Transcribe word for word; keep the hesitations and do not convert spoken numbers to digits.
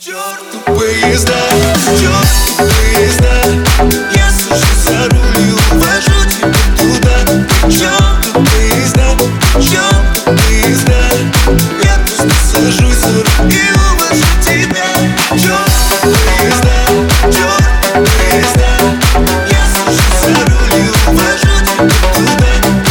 черту поезда, черту поезда. Я сажусь за руль и увожу тебя туда. К черту поезда, черту поезда. Я просто сажусь за руль и увожу тебя. Черту поезда, черту поезда. Я сажусь за руль и увожу тебя туда.